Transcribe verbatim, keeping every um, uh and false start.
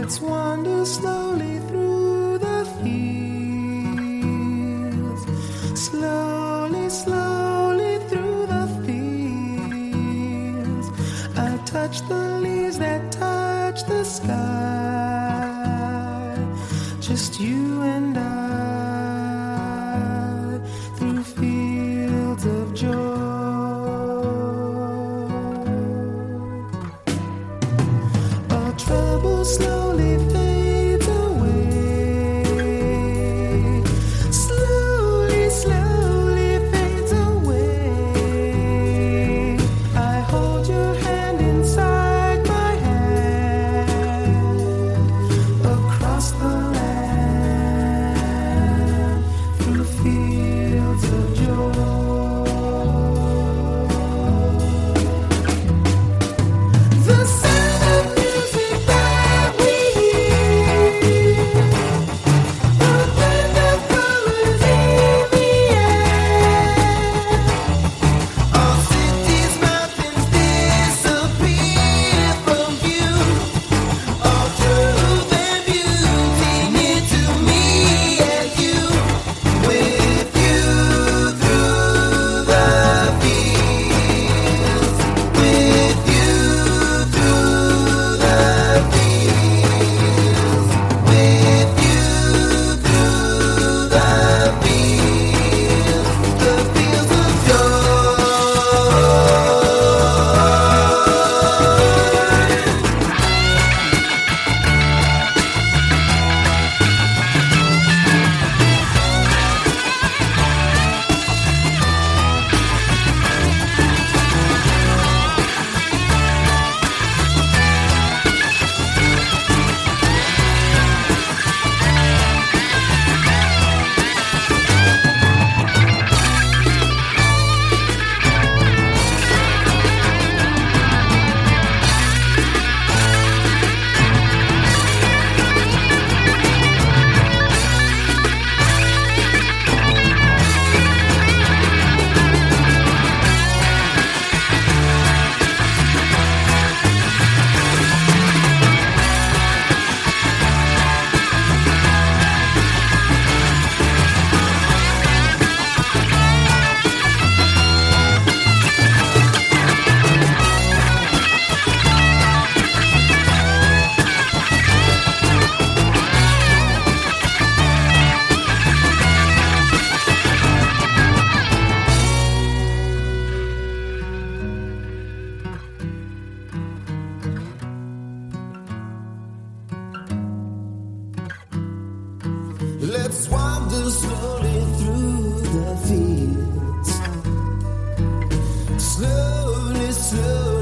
Let's wander slowly through the fields, slowly, slowly through the fields. I touch the leaves that touch the sky, just you and I, through fields of joy. Trouble slowly fades away, slowly, slowly fades away. I hold your hand inside my hand, across the land, through fields of joy. The sound of music that we hear, the blend of colors in the air. All cities, mountains disappear from view. All truth and beauty near to me and you. With you through the fields, with you through the fields, with you through the fields, the fields of joy. Let's wander slowly through the fields, slowly, slowly.